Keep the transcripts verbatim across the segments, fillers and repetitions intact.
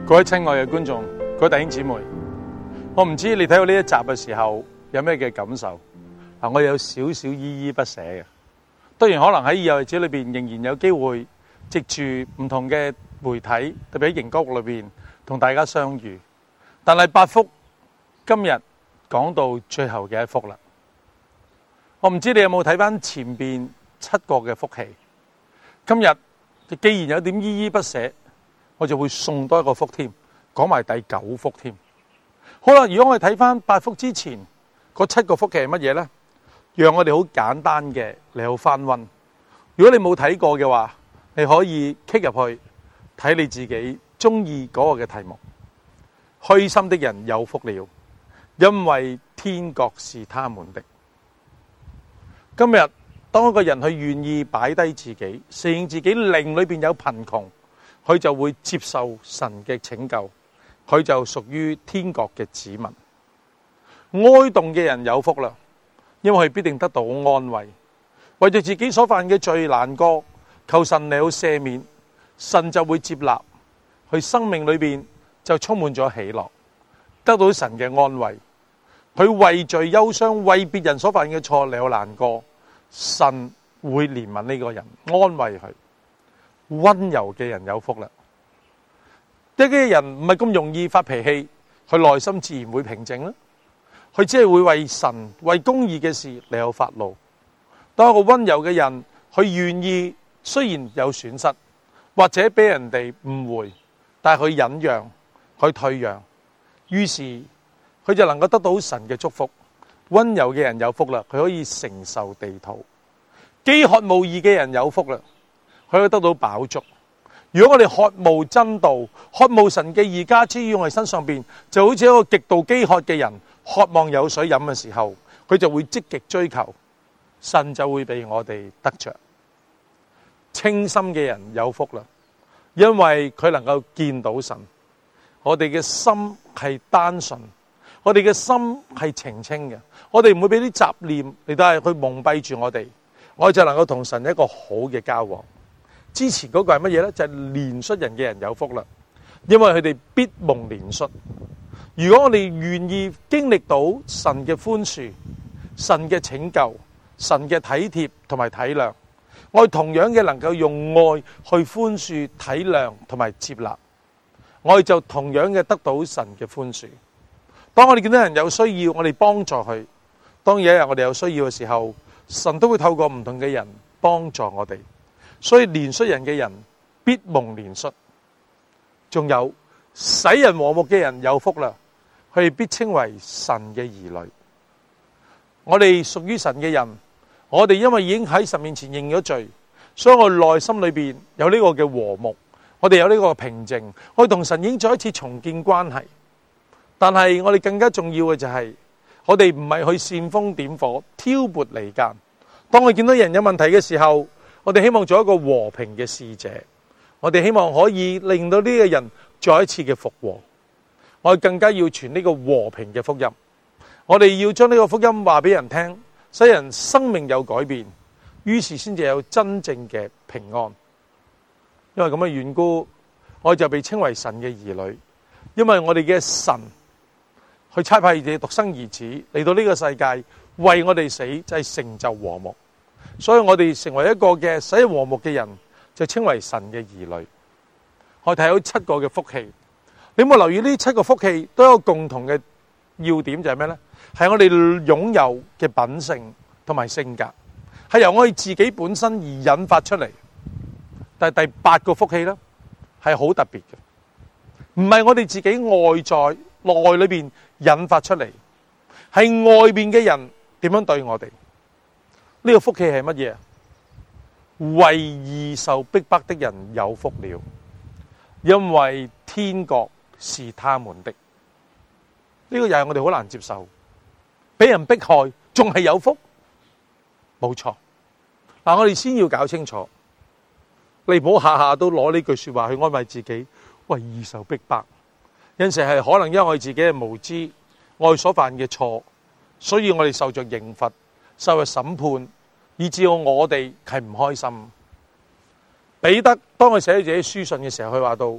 各位親愛嘅觀眾，各位弟兄姊妹，我唔知你睇到呢一集嘅時候有咩嘅感受？嗱，我有少少依依不捨嘅。當然可能喺以後日子裏邊仍然有機會藉住唔同嘅媒體，特別喺熒光幕裏邊同大家相遇。但係八福今日講到最後嘅一福啦。我唔知你有冇睇翻前邊七個嘅福氣？今日既然有點依依不捨，我就會送多一個福添，講埋第九福添。好啦，如果我哋睇翻八福之前嗰七個福氣係乜嘢呢？讓我哋好簡單嘅嚟好翻溫。如果你冇睇過嘅話，你可以 click 入去睇你自己中意嗰個嘅題目。虛心的人有福了，因為天國是他們的。今日當一個人去願意擺低自己，承認自己靈裏邊有貧窮，佢就會接受神嘅拯救，佢就屬於天國嘅子民。哀慟嘅人有福啦，因為佢必定得到安慰。為咗自己所犯嘅罪難過，求神嚟到赦免，神就會接納佢生命裏邊就充滿咗喜樂，得到神嘅安慰。佢為罪憂傷，為別人所犯嘅錯嚟到難過，神會憐憫呢個人，安慰佢。溫柔嘅人有福啦，一啲人唔係咁容易發脾氣，佢內心自然會平靜啦。佢只係會為神為公義嘅事嚟到發怒。當一個溫柔嘅人，佢願意雖然有損失或者俾人哋誤會，但係佢忍讓，佢退讓，於是佢就能夠得到神嘅祝福。溫柔嘅人有福啦，佢可以承受地土。飢渴慕義嘅人有福啦，佢可以得到飽足。如果我哋渴慕真道，渴慕神嘅義加諸於我哋身上邊，就好似一個極度飢渴嘅人，渴望有水飲嘅時候，佢就會積極追求，神就會俾我哋得着。清心嘅人有福啦，因為佢能夠見到神。我哋嘅心係單純，我哋嘅心係澄清嘅，我哋唔會俾啲雜念嚟到係去蒙蔽住我哋，我哋就能夠同神一個好嘅交往。之前嗰個係乜嘢呢？就係憐恤人嘅人有福啦，因為佢哋必蒙憐恤。如果我哋願意經歷到神嘅寬恕、神嘅拯救、神嘅體貼同埋體諒，我哋同樣嘅能夠用愛去寬恕、體諒同埋接納，我哋就同樣嘅得到神嘅寬恕。當我哋見到人有需要，我哋幫助佢；當有一日我哋有需要嘅時候，神都會透過唔同嘅人幫助我哋。所以憐恤人嘅人必蒙憐恤。仲有使人和睦嘅人有福啦，佢哋必稱為神嘅兒女。我哋屬於神嘅人，我哋因為已經喺神面前認咗罪，所以我內心裏邊有呢個嘅和睦，我哋有呢個平靜，我哋同神已經再一次重建關係。但係我哋更加重要嘅就係，我哋唔係去煽風點火、挑撥離間。當我見到人有問題嘅時候，我哋希望做一個和平嘅使者，我哋希望可以令到呢個人再一次嘅復和。我哋更加要傳呢個和平嘅福音，我哋要將呢個福音話俾人聽，使人生命有改變，於是先至有真正嘅平安。因為咁嘅緣故，我哋就被稱為神嘅兒女，因為我哋嘅神去差派自己獨生兒子嚟到呢個世界，為我哋死，就係成就和睦。所以我哋成為一個嘅使人和睦嘅人，就稱為神嘅兒女。我睇到七個嘅福氣，你有冇留意呢七個福氣都有一個共同嘅要點，就係咩呢？係我哋擁有嘅品性同埋性格，係由我哋自己本身而引發出嚟。但係第八個福氣呢，係好特別嘅，唔係我哋自己外在內裏邊引發出嚟，係外邊嘅人點樣對我哋。呢個福氣係乜嘢？為義受逼迫的人有福了，因為天國是他們的。呢個又係我哋好難接受，俾人迫害仲係有福？冇錯。嗱，我哋先要搞清楚，你唔好下下都攞呢句說話去安慰自己，為義受逼迫。有時係可能因為我哋自己嘅無知，我哋所犯嘅錯，所以我哋受着刑罰，受咗審判，以致我哋係唔開心。彼得當佢寫自己書信嘅時候，佢話到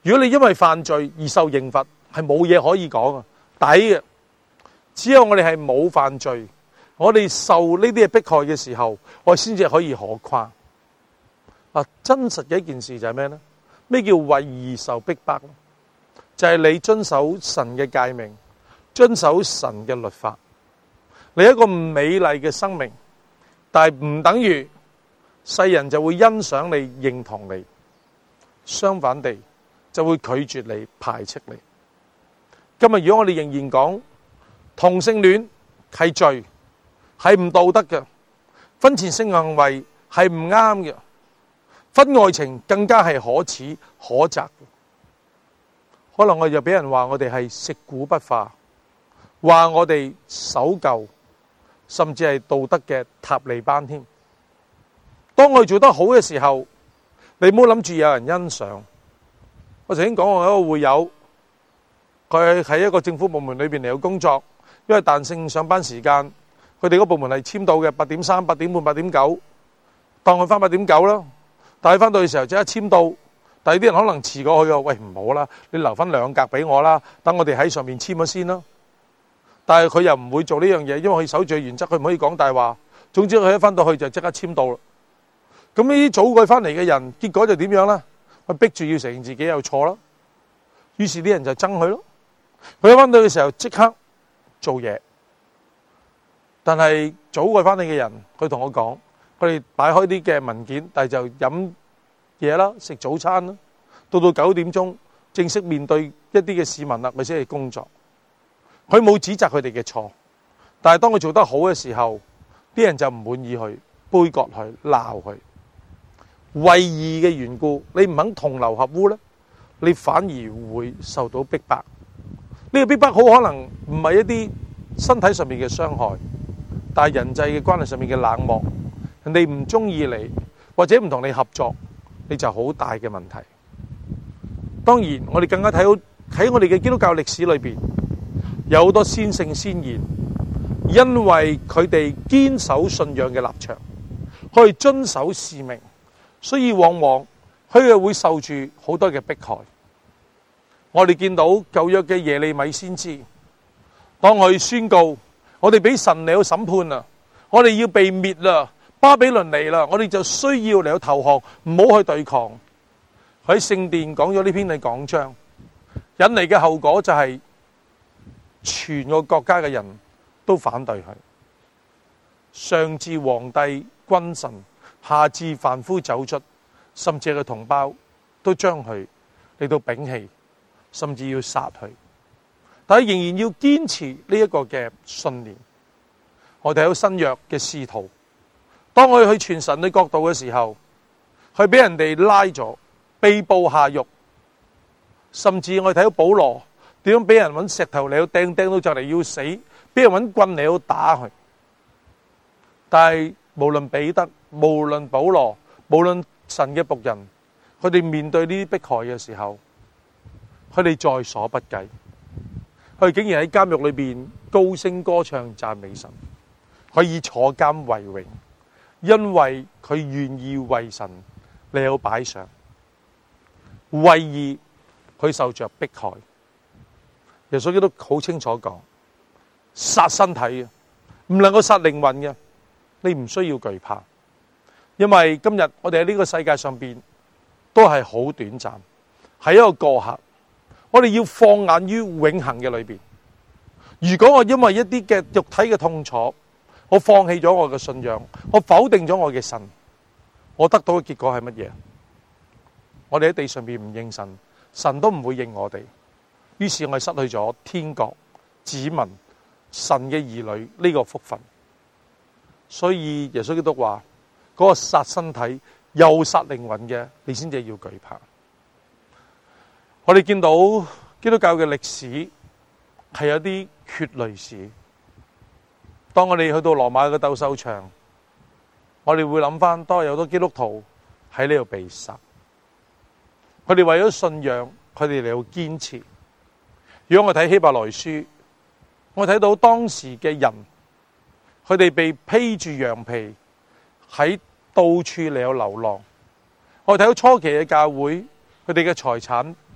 如果你因為犯罪而受刑罰，係冇嘢可以講啊，抵嘅。只有我哋係冇犯罪，我哋受呢啲嘅迫害嘅時候，我哋先至可以可誇。啊，真實嘅一件事就係咩呢？咩叫為義受逼迫？就係你遵守神嘅誡命，遵守神嘅律法，你一個美麗嘅生命，但係唔等於世人就會欣賞你、認同你，相反地就會拒絕你、排斥你。今日如果我哋仍然講同性戀係罪，係唔道德嘅，婚前性行為係唔啱嘅，婚外情更加係可恥可責，可能我就俾人話我哋係食古不化，話我哋守舊，甚至係道德嘅塔利班添。當我哋做得好嘅時候，你唔好諗住有人欣賞。我曾經講過一個會友，佢喺一個政府部門裏邊嚟到工作，因為彈性上班時間，佢哋嗰部門係簽到嘅八點三、八點半、八點九，當佢翻八點九啦。但係翻到嘅時候即刻簽到，但係啲人可能遲過去啊，喂，唔好啦，你留翻兩格俾我啦，等我哋喺上面簽咗先啦。但係佢又唔會做呢樣嘢，因為佢守住原則，佢唔可以講大話。總之佢一翻到去就即刻簽到啦。咁呢啲早佢翻嚟嘅人，結果就點樣咧？佢逼住要承認自己有錯啦。於是啲人就憎佢咯。佢一翻到嘅時候即刻做嘢。但係早佢翻嚟嘅人，佢同我講，佢哋擺開啲嘅文件，但係就飲嘢啦，食早餐啦。到到九點鐘正式面對一啲嘅市民啦，佢先係工作。佢冇指責佢哋嘅錯，但係當佢做得好嘅時候，啲人就唔滿意佢，杯葛佢，鬧佢。為義嘅緣故，你唔肯同流合污咧，你反而會受到逼迫。呢個逼迫好可能唔係一啲身體上面嘅傷害，但係人際嘅關係上面嘅冷漠，人哋唔中意你或者唔同你合作，你就好大嘅問題。當然，我哋更加睇到喺我哋嘅基督教歷史裏邊，有好多先聖先賢，因為佢哋堅守信仰嘅立場，佢哋遵守使命，所以往往佢哋會受住好多嘅迫害。我哋見到舊約嘅耶利米先知，當佢宣告我哋俾神嚟到審判啦，我哋要被滅啦，巴比倫嚟啦，我哋就需要嚟到投降，唔好去對抗。佢喺聖殿講咗呢篇嘅講章，引嚟嘅後果就係全個國家嘅人都反對佢，上至皇帝君臣，下至凡夫走卒，甚至係佢同胞都將佢嚟到摒棄，甚至要殺佢。但係仍然要堅持呢一個嘅信念。我哋喺新約嘅使徒，當我哋去傳神嘅國度嘅時候，佢俾人哋拉咗，被捕下獄，甚至我哋睇到保羅點樣俾人揾石頭嚟到掟，掟到就嚟要死，俾人揾棍嚟到打佢。但係無論彼得，無論保羅，無論神嘅僕人，佢哋面對呢啲迫害嘅時候，佢哋在所不計。佢哋竟然喺監獄裏邊高聲歌唱讚美神，可以坐監為榮，因為佢願意為神嚟到擺上，為義佢受着迫害。耶穌基督好清楚講，殺身體嘅唔能夠殺靈魂嘅，你唔需要懼怕，因為今日我哋喺呢個世界上邊都係好短暫，係一個過客。我哋要放眼於永恆嘅裏邊。如果我因為一啲嘅肉體嘅痛楚，我放棄咗我嘅信仰，我否定咗我嘅神，我得到嘅結果係乜嘢？我哋喺地上邊唔認神，神都唔會認我哋。於是我哋失去咗天國子民神嘅兒女呢個福分。所以耶穌基督話，嗰個殺身體又殺靈魂嘅，你先至要懼怕。我哋見到基督教嘅歷史係有啲血淚史。當我哋去到羅馬嘅鬥獸場，我哋會諗翻，當有好多基督徒喺呢度被殺，佢哋為咗信仰，佢哋嚟到堅持。如果我睇希伯來書，我睇到當時嘅人，佢哋被披住羊皮喺到處嚟到流浪。我哋睇到初期嘅教會，佢哋嘅財產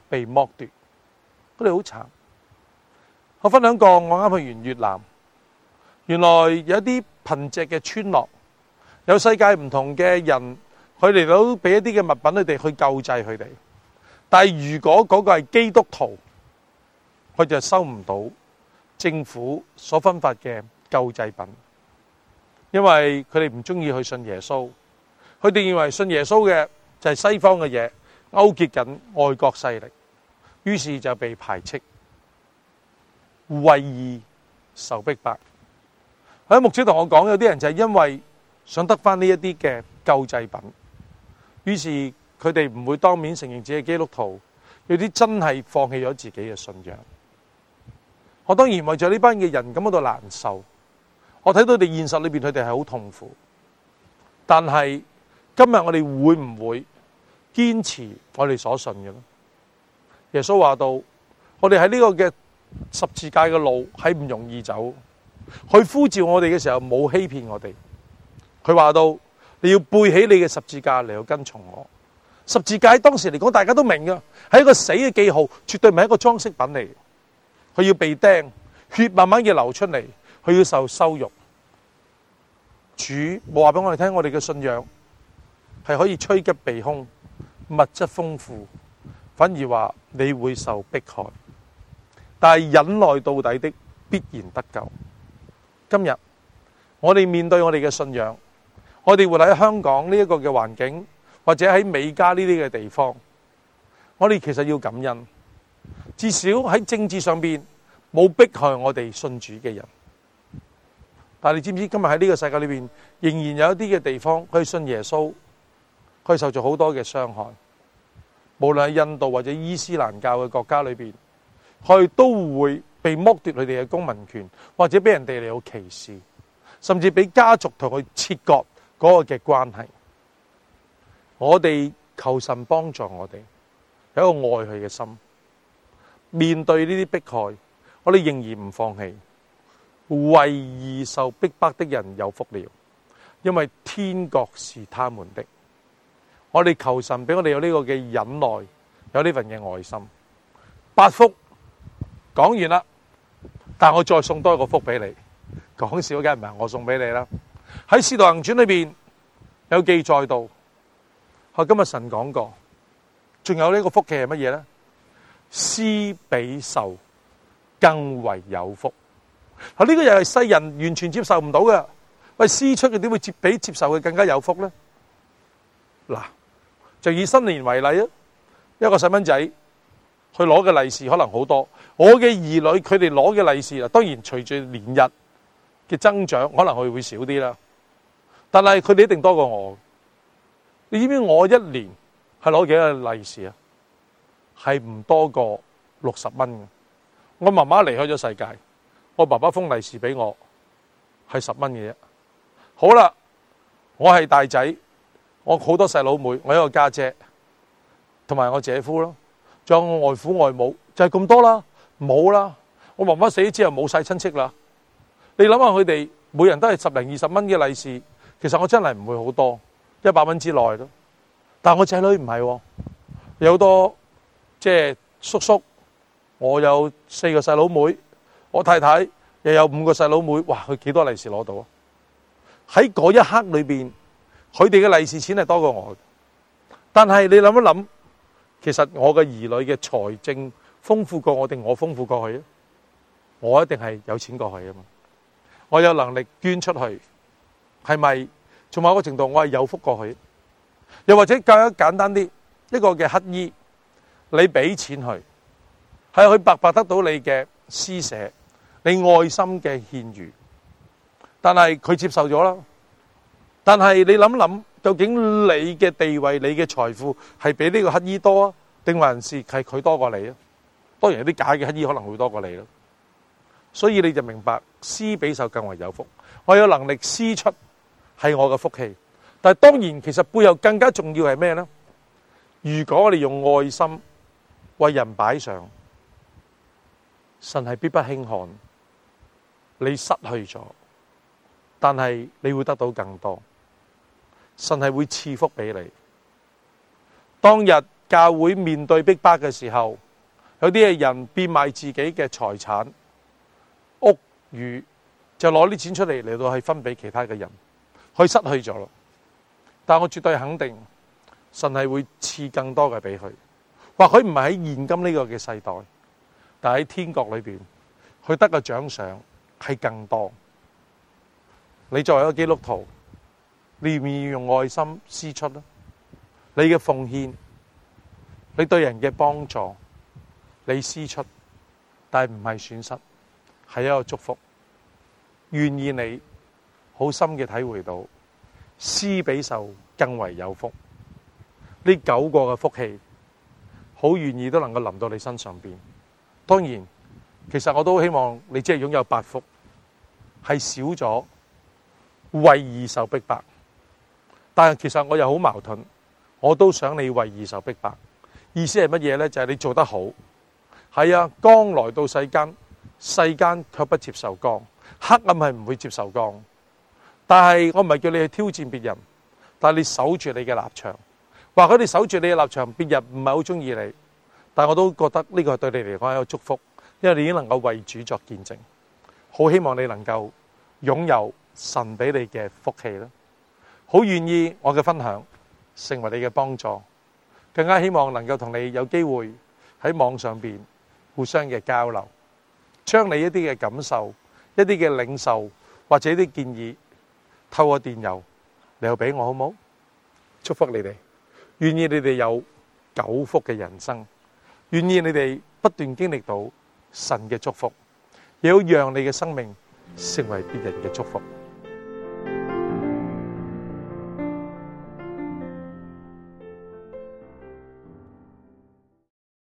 被剝奪，佢哋好慘。我分享過，我啱去完越南，原來有一啲貧瘠嘅村落，有世界唔同嘅人，佢哋都俾一啲嘅物品佢哋去救濟佢哋。但係如果嗰個係基督徒，佢就收唔到政府所分發嘅救濟品，因為佢哋唔中意去信耶穌，佢哋認為信耶穌嘅就係西方嘅嘢，勾結緊外國勢力，於是就被排斥，為義受逼迫。喺牧者同我講，有啲人就係因為想得翻呢一啲嘅救濟品，於是佢哋唔會當面承認自己係基督徒，有啲真係放棄咗自己嘅信仰。我當然為咗呢班嘅人感到難受，我睇到佢哋現實裏邊佢哋係好痛苦。但係今日我哋會唔會堅持我哋所信嘅呢？耶穌話到，我哋喺呢個嘅十字架嘅路係唔容易走，佢呼召我哋嘅時候冇欺騙我哋。佢話到，你要背起你嘅十字架嚟到跟從我。十字架喺當時嚟講大家都明嘅，係一個死嘅記號，絕對唔係一個裝飾品嚟。佢要被釘，血慢慢嘅流出嚟，佢要受羞辱。主冇話俾我哋聽，我哋嘅信仰係可以趨吉避凶，物質豐富，反而話你會受迫害，但係忍耐到底的必然得救。今日我哋面對我哋嘅信仰，我哋活喺香港呢一個嘅環境，或者喺美加呢啲嘅地方，我哋其實要感恩，至少喺政治上邊冇迫害我哋信主嘅人。但係你知唔知今日喺呢個世界裏邊，仍然有一啲嘅地方佢信耶穌，佢受咗好多嘅傷害。無論係印度或者伊斯蘭教嘅國家裏邊，佢都會被剝奪佢哋嘅公民權，或者俾人哋嚟到歧視，甚至俾家族同佢切割嗰個嘅關係。我哋求神幫助我哋有一個愛佢嘅心，面對呢啲迫害，我哋仍然唔放棄。為義受逼迫的人有福了，因為天國是他們的。我哋求神俾我哋有呢個嘅忍耐，有呢份嘅愛心。八福講完啦，但我再送多一個福俾你。講笑梗係唔係我送俾你啦。喺《使徒行傳》裏邊有記載到，我今日神講過，仲有呢個福氣係乜嘢咧？施比受更為有福。啊！呢個又係世人完全接受唔到嘅。喂，施出嘅點會接比接受嘅更加有福咧？嗱，就以新年為例啊，一個細蚊仔佢攞嘅利是可能好多，我嘅兒女佢哋攞嘅利是啊，當然隨住年日嘅增長，可能佢會少啲啦。但係佢哋一定多過我。你知唔知我一年係攞幾多利是啊？係唔多過六十蚊嘅。我媽媽離開咗世界。我爸爸封利是俾我係十蚊嘅啫。好啦，我係大仔，我好多細佬妹，我有一個家姐，同埋我姐夫咯，仲有我外父外母，就係咁多啦，冇啦。我媽媽死咗之後冇晒親戚啦。你諗下佢哋每人都係十零二十蚊嘅利是，其實我真係唔會好多，一百蚊之內咯。但係我仔女唔係，有好多即係叔叔，我有四個細佬妹。我太太又有五個細佬妹，哇！佢幾多利是攞到啊？喺嗰一刻裏邊，佢哋嘅利是錢係多過我的。但係你諗一諗，其實我嘅兒女嘅財政豐富過我定我豐富過佢啊？我一定係有錢過佢啊嘛！我有能力捐出去，係咪？從某個程度，我係有福過佢。又或者更加簡單啲，一個嘅乞兒，你俾錢佢，係佢白白得到你嘅施捨。你愛心嘅獻予，但係佢接受咗啦。但係你諗諗，究竟你嘅地位、你嘅財富係比呢個乞兒多啊，定還是係佢多過你啊？當然有啲假嘅乞兒可能會多過你咯。所以你就明白，施比受更為有福。我有能力施出係我嘅福氣，但係當然其實背後更加重要係咩呢？如果我哋用愛心為人擺上，神係必不輕看。你失去咗，但係你會得到更多。神係會賜福俾你。當日教會面對逼迫嘅時候，有啲嘅人變賣自己嘅財產、屋宇，就攞啲錢出嚟嚟到去分俾其他嘅人，佢失去咗咯。但我絕對肯定，神係會賜更多嘅俾佢。或許唔係喺現今呢個嘅世代，但喺天國裏邊，佢得嘅獎賞係更多。你作為一個基督徒，你願唔願意用愛心施出呢？你嘅奉獻，你對人嘅幫助，你施出，但係唔係損失，係一個祝福。願意你好深嘅體會到，施比受更為有福。呢九個嘅福氣，好願意都能夠臨到你身上邊。當然，其實我都希望你只係擁有八福，係少咗為義受逼迫。但係其實我又好矛盾，我都想你為義受逼迫。意思係乜嘢呢？就係你做得好。係啊，光來到世間，世間卻不接受光，黑暗係唔會接受光。但係我唔係叫你去挑戰別人，但係你守住你嘅立場。或者你守住你嘅立場，別人唔係好中意你，但係我都覺得呢個係對你嚟講係一個祝福，因為你已經能夠為主作見證。好希望你能夠擁有神俾你嘅福氣啦。好願意我嘅分享成為你嘅幫助，更加希望能夠同你有機會喺網上邊互相嘅交流，將你一啲嘅感受、一啲嘅領受或者一啲建議透過電郵嚟到俾我，好唔好？祝福你哋，願意你哋有九福嘅人生，願意你哋不斷經歷到神嘅祝福，亦要讓你嘅生命成為別人嘅祝福。